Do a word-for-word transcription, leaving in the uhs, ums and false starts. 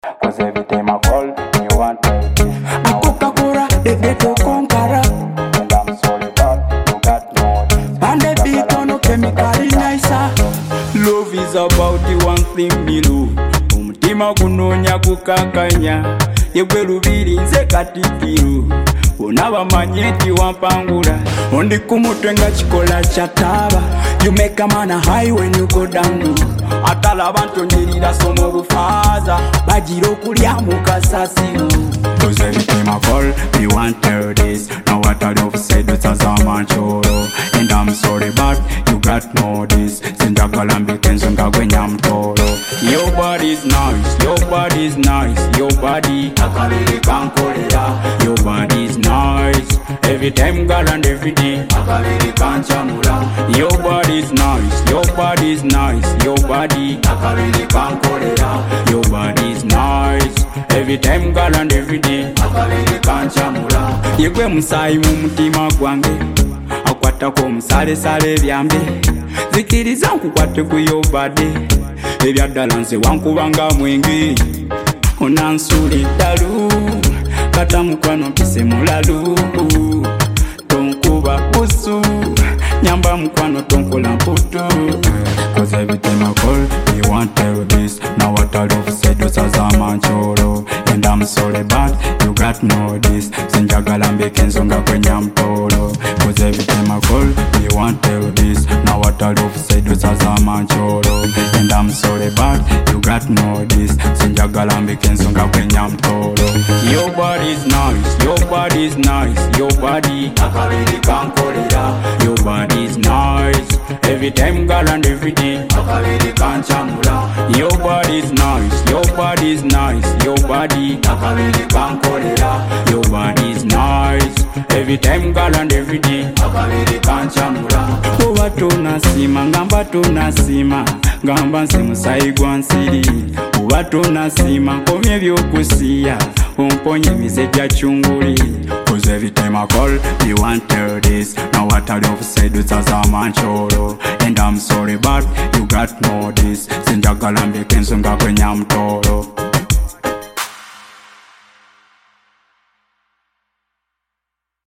Cause every time I call, you want me. A Coca-Cola, the ghetto conqueror. And I'm sorry, but you got no this. And the beat on no chemical nicer. Love is about the one thing me love. Umutima kunonya kukakanya. Yegwe lubiri nze katikiro. Unaba manyeti wampangula. Ondi kumutwenga chikola chataba. You make a man a high when you go down. Atala abantu njirira somo bufaza. Bajiro kulya mukasasiru. Cause every time I call, me want tell this. Now what I love said it's a zaman choro. And I'm sorry but you got no this. Sinja kalambi kenzunga gwenyam toro. Your body's nice, your body's nice. Your body, akabili kankolera. Your body's nice. Every time girl and every day, akabili kanchamura. Your body's nice, your body's nice. Your body, akabili kankolera. Your body's nice. Every time girl and every day, akabili kanchamura. Yegwe musayi mu mutima gwange. Akwata ko musale sale byambe. Zikiriza nkukwate ku your body. Ebyaddala nze wankubanga mwenge. Onansuli dalu. Kata mukwano mpise mulalu. Tonkuba busu. Nyamba mukwano tonkola mputu. Cause every time I call, you want tell this. Now what I love said was a zaman choro. And I'm sorry but you got no this. Sinjagala mbeke nsonga kwenye mpolo. Cause every time I call, you want tell this. Now what I love said was a zaman choro. And I'm sorry but you got no this. Sinjagala mbeke nsonga kwenye mpolo. Your body's nice, your body's nice. Your body, akabili kankolera. Your body's nice. Every time girl and every day, akabili kanchamura. Your body's nice, your body's nice. Your body, akabili kankolera. Your body's nice. Every time girl and every day, akabili kanchamura. Oba tonasima, ngamba tonasima. Ngamba nsi musayi gwa nsiri. Oba tonasima, komye byokusiya. Umponye mize bya chunguri. Cause every time I call, you want tell this. Now what I love said it's a zaman choro. And I'm sorry but you got no this. Sinjagala mbeke nsonga kwenye mtoro.